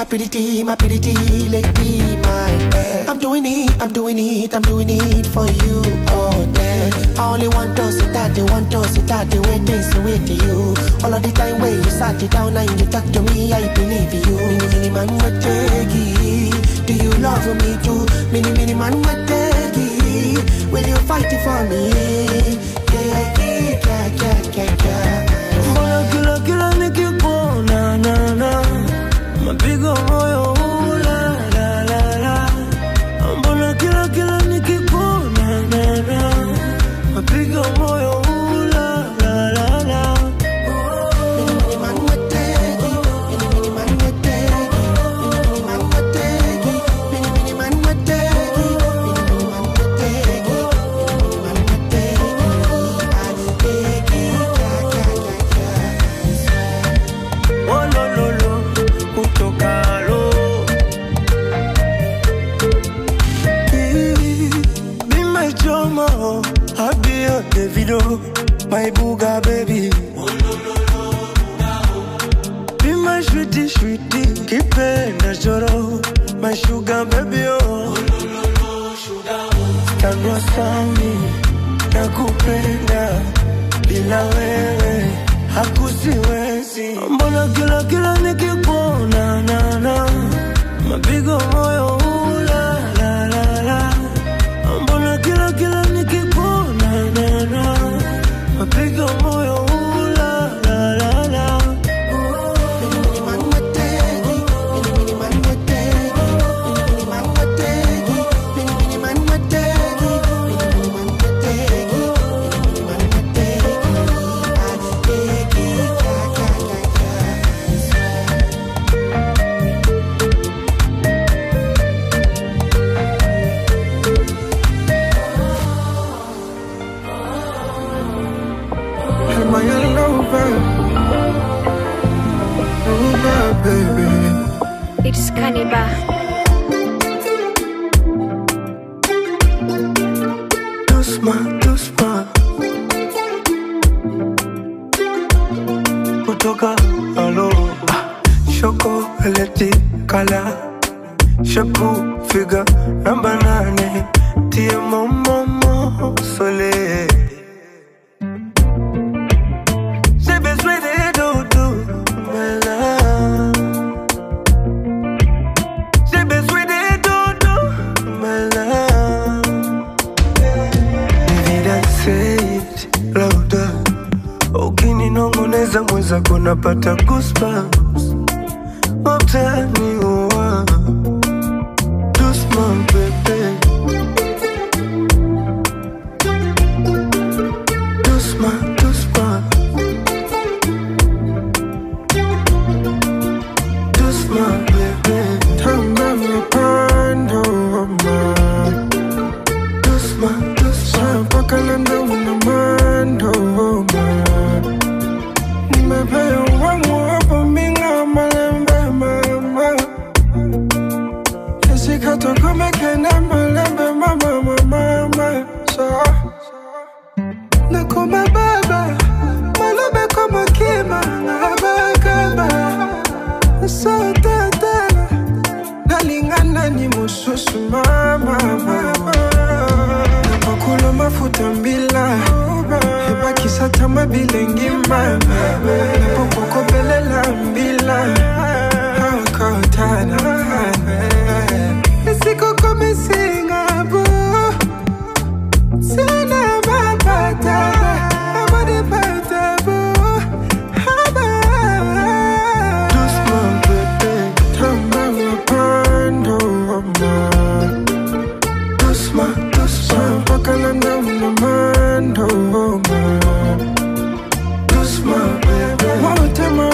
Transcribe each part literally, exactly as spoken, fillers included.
my pretty, my pretty lady, my bed. I'm doing it, I'm doing it, I'm doing it for you, oh yeah. I only want to sit at the one to sit at the waiting, so wait to you. All of the time when you sat it down and you talk to me, I believe you. Mini, mini, man, what take it? Do you love me too? Mini, mini, man, what take it? Will you fight it for me? Yeah, yeah, yeah, yeah, yeah, yeah. Mbona kila kila nikikuona na na mapigo moyo la la la la. Mbona kila kila nikikuona na na mapigo moyo la la la la. Mini mini man what take it? Mini mini man what take it? Mini mini man what take it? Mini mini man what take it? Mini mini man what take it? Mini mini man what take it? I take it, yeah, yeah, yeah, yeah. Oh lo lo lo, kutoka lo. Be my drama, I'll be your Davido, my booga baby. Be my sweetie, sweetie, keep it natural, my sugar baby oh. Stand wasami, nakupenda, bila wewe hakusiwezi. Mbona kila kila nikikuona na na mapigo moyo la la la la. Mbona kila kila nikikuona na na mapigo moyo la la la la. Mini mini man what take it? Mini mini man what take it? Mini mini man what take it? Mini mini man what take it? Mini mini man what take it? Mini mini man what take it? I take it, yeah, yeah, yeah, yeah. Am I a lover? Lover, baby. It's Cannibal. Dusma, dusma, kutoka alo. Shoko eleti kala, shaku figa namba nane, tie momo mo sole. J'ai besoin de dodo, my love. J'ai besoin de dodo, my love. Vida say it louder. Ukininong'oneza mwenzako napata goosebumps. Utaniua, Dusma baby. Dusma, Dusma. Dusma baby. Tamba mapando ma. Dusma, Dusma. Mpaka landa unamando ma. Nimepewa wangu hapo minga malembe mama. Kesikato kumeke na malembe mama mama mama. So nakoma baba malembe kama kima ngabakaba. So tata nalingana ni mususu mama mama. Napakula mafuta mbila hebaki sata mabilengi mama. Napokoko belela mbila hakotana. Nisiko kome singabo sina mapata amade pata bo haba. Dusma baby. Tamba mapando ma. Dusma, Dusma. Mpaka landa unamando ma. Dusma baby. Wote ma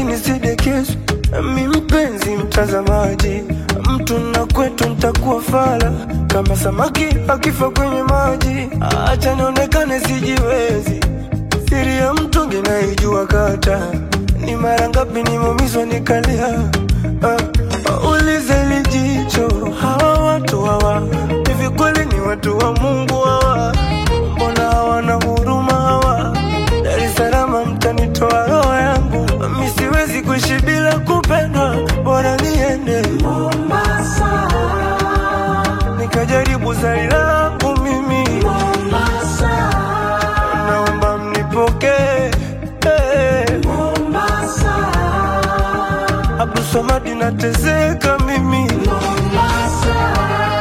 nisidekezo. Mi mpenzi mtazamaji, mtu na kwetu nitakuwa fala kama samaki akifa kwenye maji. Acha nionekane sijiwezi, siri ya mtungi naijua kata. Ni mara ngapi nimeumizwa nikalia. uh, Ulize lijicho, hawa watu hawa hivi kweli ni watu wa Mungu hawa? Mbona hawana huruma hawa? Dar es Salaam mtanitoa roho yangu. Mi siwezi kuishi bila kupendwa, bora niende Mombasa nikajaribu zari langu mimi Mombasa. Naomba mnipokee hey. Mombasa Abdul Samad nateseka mimi Mombasa.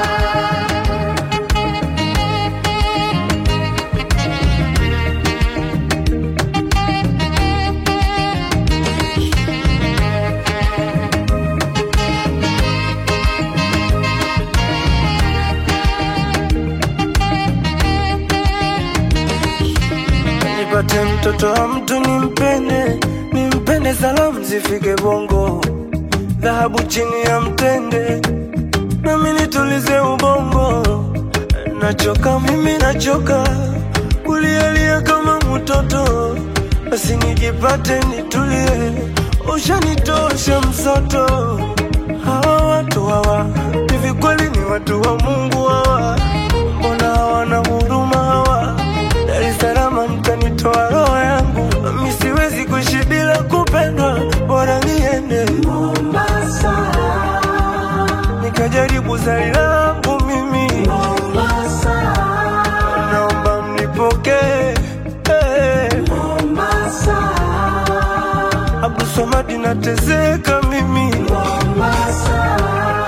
Nipate mtoto wa mtu nimpende, nimpende salamu zifike bongo. Dhahabu chini ya mtende, nami nitulize ubongo. Nachoka mimi nachoka, kulialia kama mtoto. Basi nijipate nitulie, ushanitosha msoto. Hawa watu hawa, hivi kweli ni watu wa Mungu hawa? Mbona hawana huruma hawa? Dar es Salaam mtanitoa roho yangu. Mi siwezi kuishi bila kupendwa, bora niende Mombasa nikajaribu zari langu mimi Mombasa. Naomba mnipokee hey. Mombasa Abdul Samad nateseka mimi Mombasa.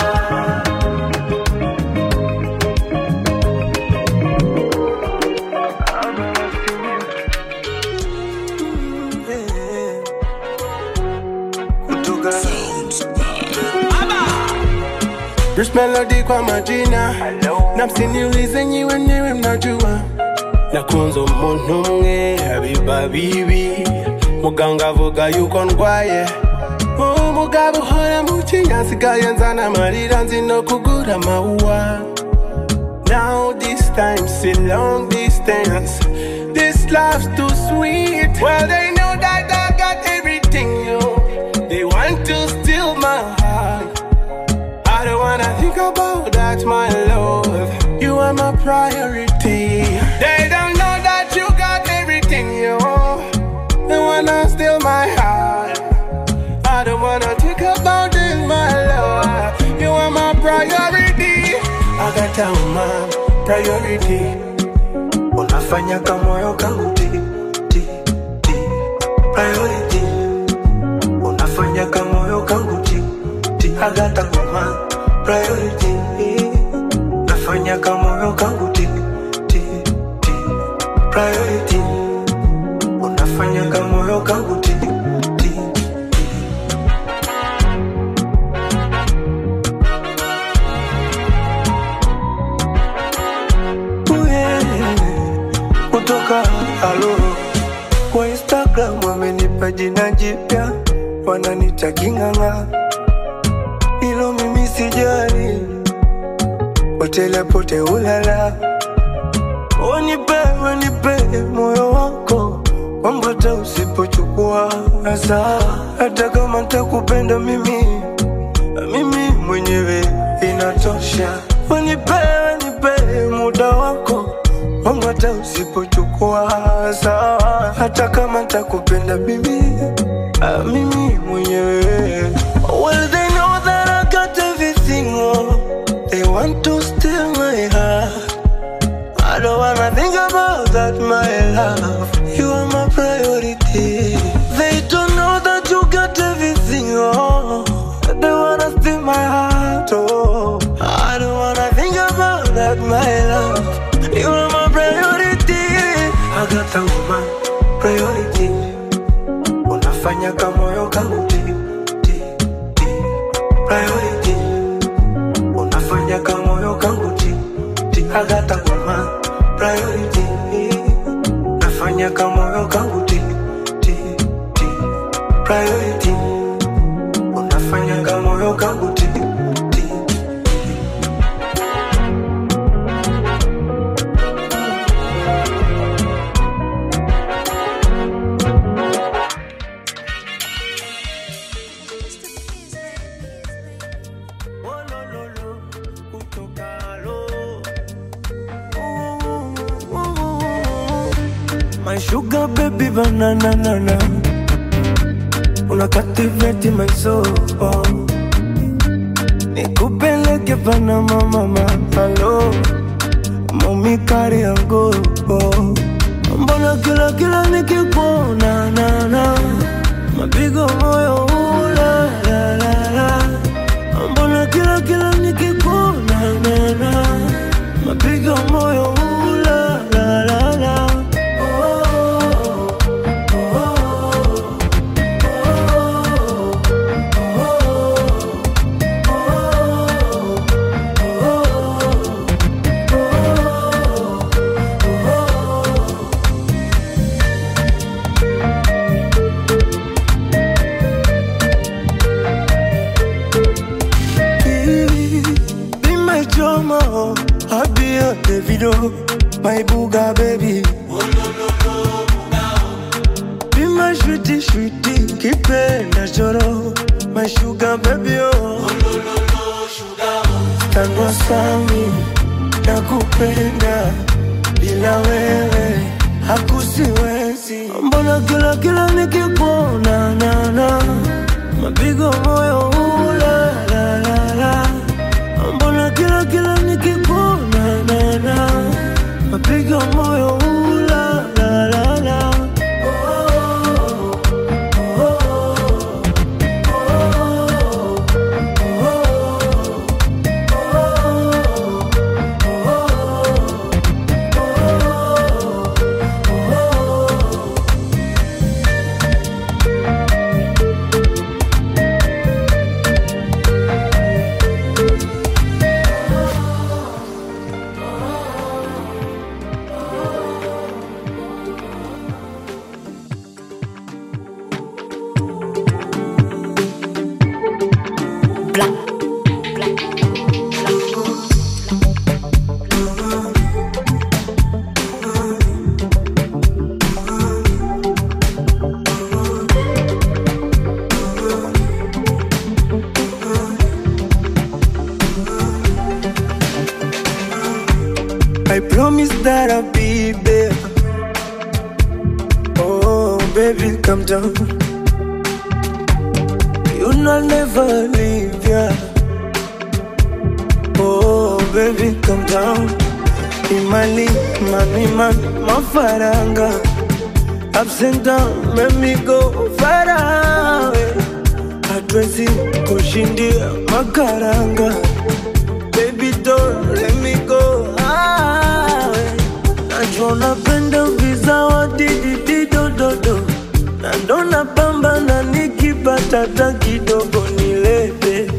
Rich melody kwa majina, na msiniulize nyiwe niwe mnajua. Nakunzo muntu mwe habiba bibi, muganga vuga yuko ndwaye. Umugabo hora mu kinyasi kayanzana amarira nzi no kugura maua. Now this time still long distance, this love's too sweet. Well they know that I got everything, yo. They want to steal my heart. I don't wanna think about that, my love. You are my priority. They don't know that you got everything, yo. They wanna steal my heart. I don't wanna think about this, my love. You are my priority. I got a woman, priority. Unafanya kama moyo kangu ti, ti, ti. Priority. Unafanya kama moyo kangu ti, ti. I got a woman, priority. Nafanya kama moyo kangu ti, ti, ti. Priority. Unafanya kama moyo kangu ti, ti, ti. Uye, kutoka alo kwa Instagram wamenipa jina jipya, wananita King'ang'a. Ilo mimi sijali, potele pote ulala. Wanipe, wanipe moyo wako, kwamba hata usipochukua hasa. Hata kama nitakupenda mimi, mimi mwenyewe inatosha. Wanipe, wanipe muda wako, kwamba hata usipochukua hasa. Hata kama nitakupenda mimi, mimi mwenyewe. Well they know that I got everything, oh. They want to steal my heart. I don't wanna think about that, my love. You are my priority. They don't know that you got everything, oh. They wanna steal my heart, oh. I don't wanna think about that, my love. You are my priority. I got a woman, priority. Unafanya kama moyo kangu ti, ti, ti. Priority. Unafanya kama moyo kangu ti, ti. I got a woman, priority. Nafanya kama moyo kangu ti, ti, ti. Priority. banana nana. Una captivate my soul. Nikupeleke Panama mama. Hello, mami kari yangu. Mbona kila kila nikikuona na na mapigo moyo ula la la la. Mbona kila kila nikikuona na na mapigo moyo ula la la la. I'll be a Davido, my booga baby. Be my sweetie, sweetie, keep it natural, my sugar baby. Oh, stand sami, nakupenda, bila wewe hakusiwezi. Mbona kila kila nikikuona na na mapigo moyo ula la la la. Mbona kila kila nikikuona na na mapigo moyo ula la la la. I promise that I'll be there. Oh, baby, come down. You know I'll never leave ya. Oh, baby, come down. Imani, mani, mani, mafaranga. Ups and down, let me go far away. Hatuwezi kushindia makaranga. Baby, don't let me go. Najua napenda vizawadi dido dodo. Na ndo napambana nikipata hata kidogo nilete.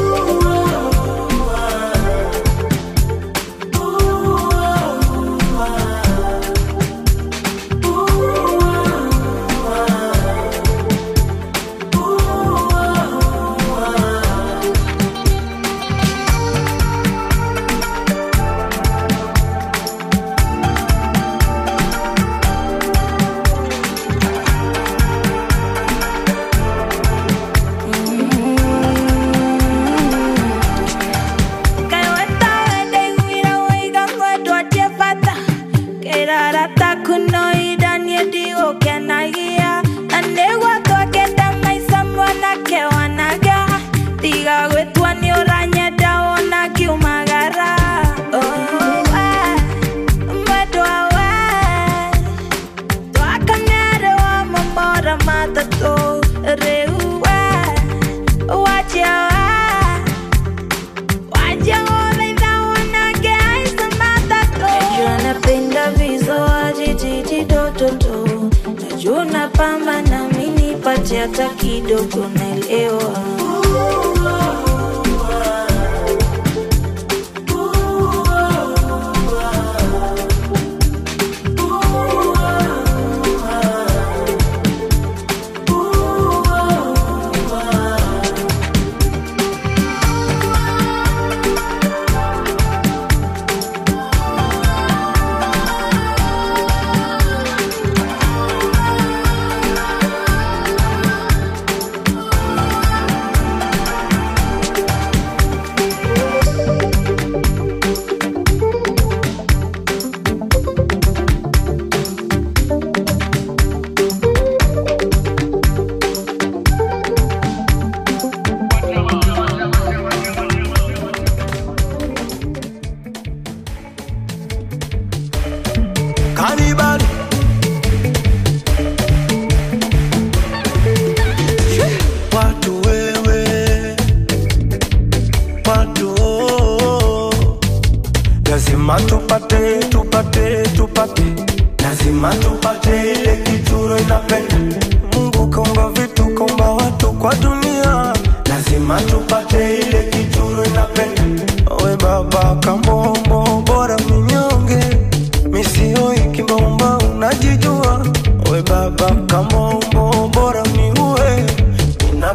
Najua pamba na mini pati hata kidogo naelewa.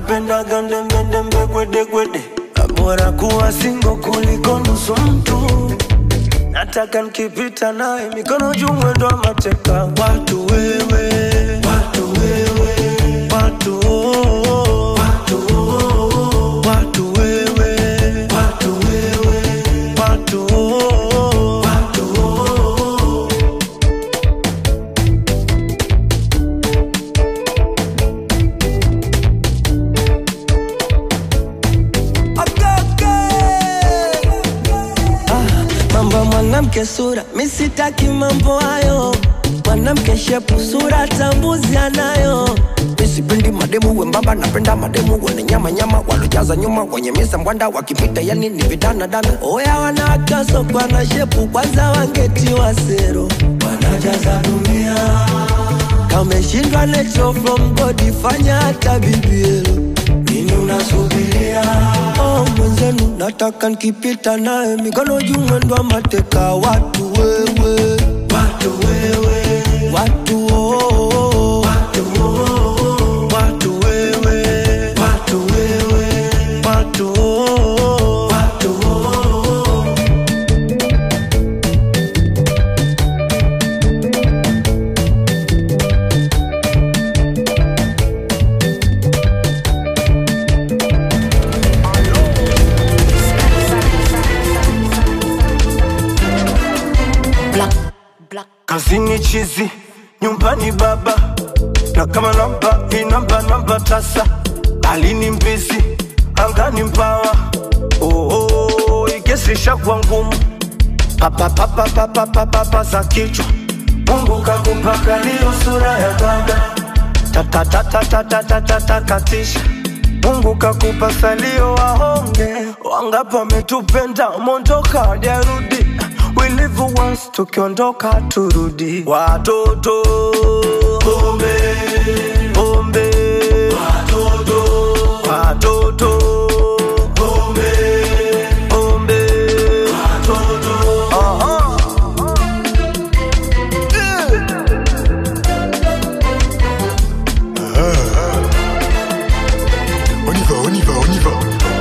napenda gande mende mbe kwede kwede. Bora kuwa singo kuliko nusu mtu. Nataka nikipita nawe mikono juu mwendo wa mateka. Watu wewe, watu wewe, watu oh, watu oh, watu wewe, watu wewe, watu oh, watu oh. Mambo mwanamke sura, misitaki mambo hayo. Mwanamke shepu sura tambuzi anayo. Misipendi mademu wembamba, napenda mademu wene nyama nyama. Walojaza nyuma kwenye misa mwanda wakipita yani ni vidana dana. Oya wanakaso kwa na shepu kwanza wangeti wa sero. Wanajaza dunia kameshindwa nature from God, fanya hata bibielo. Nini unasubiria? Oh mwenzenu nataka nikipita nae mikono juu mwendo wa mateka. Watu wewe, watu wewe, watu oh, watu oh, watu wewe, watu wewe, watu oh, watu oh. Kazini chizi, nyumbani baba. Na kama namba, hii namba namba tasa. Alini mbizi, angani mpawa. Oh oh oh, ikesisha kwa ngumu. Papa papa papa papa papa za kichwa. Mungu kakupaka liyo sura ya baba. Tata tata tata tata tata katisha. Mungu kakupa salio wahonge. Wangapa metupenda, mondoka diarudi. We live once, tukiondoka turudi. Watoto pombe, pombe. Watoto, watoto pombe, pombe. Watoto, aha. On y va, on y va, on y va.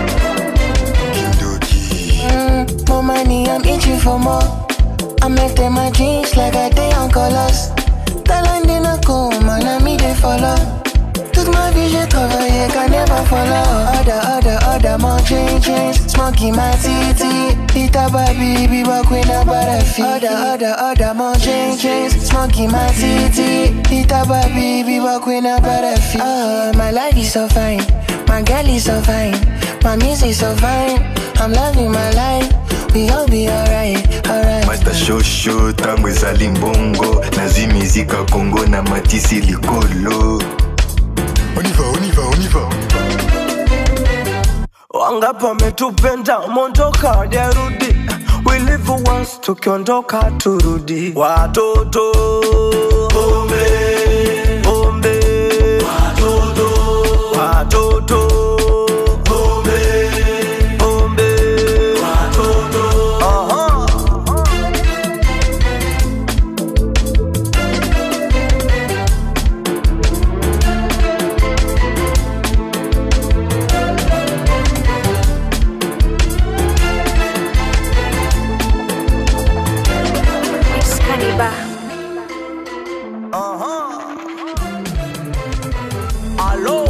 Kindoki. Mm, more money, I'm itching for more. I make them my dreams like a day on colors. Talent in a comb, and I me they follow. Took my vision cover, yeah, can never follow. Other, other, other, more change, change. Smoking my titty. Hit a baby, walk with a butterfly. Other, other, other, more change, change. Smoking my titty. Hit a baby, walk with a butterfly. Oh, my life is so fine. My girl is so fine. My music so fine. I'm loving my life. We gon' be alright, alright. Master show show tango ezali mbongo. Nazi mizika Kongo na matisi likolo. On y va, on y va, on y va. Wangapa metupenda, mondoka diarudi. We live once, tukiondoka turudi. Watoto pombe, pombe. Watoto, watoto pombe, pombe. Watoto, aha. Kaniba. Aha. Allo.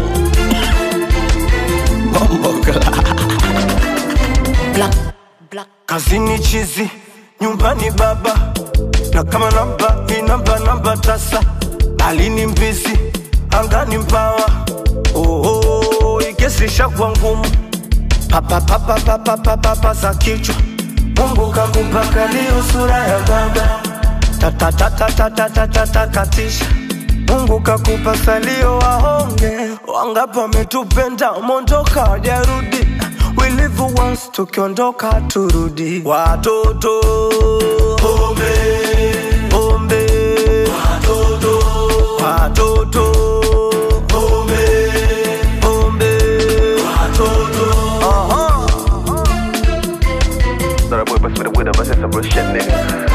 Black, black. Kazini chizi, nyumbani baba. Na kama namba, hii namba namba tasa. Alini mbizi, angani mpawa. Oh oh oh, ikesisha kwa ngumu. Papa papa papa papa papa za kichwa. Mungu kakupaka liyo sura ya baba. Tata tata tata tata tata katisha. Mungu kakupa salio wahonge. Wangapa metupenda, mondoka diarudi. We live once, tukiondoka turudi. Watoto pombe, pombe. Watoto, watoto pombe, pombe. Watoto, aha. Thought I boy bust with a winner, but that's some real shit, nigga.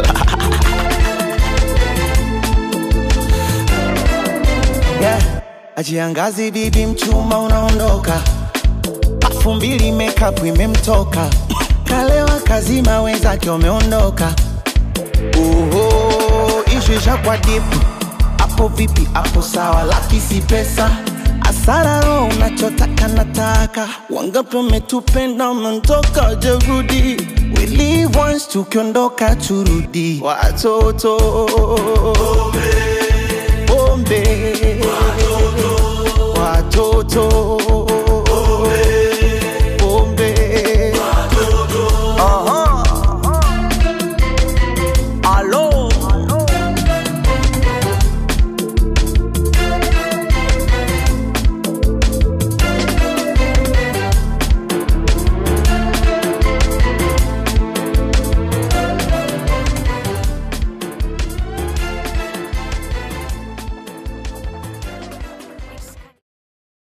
Yeah, Ajiangazi bibi mchuma unaondoka, pafu mbili makeup imemtoka, kalewa kazima wenzake wameondoka. Uho, ishu isha kwa dipu, hapo vipi hapo sawa laki si pesa. Asara roho unachotaka nataka, wangapi wametupenda umentoka jerudi. We live once tukiondoka turudi. Watoto Bombe Watoto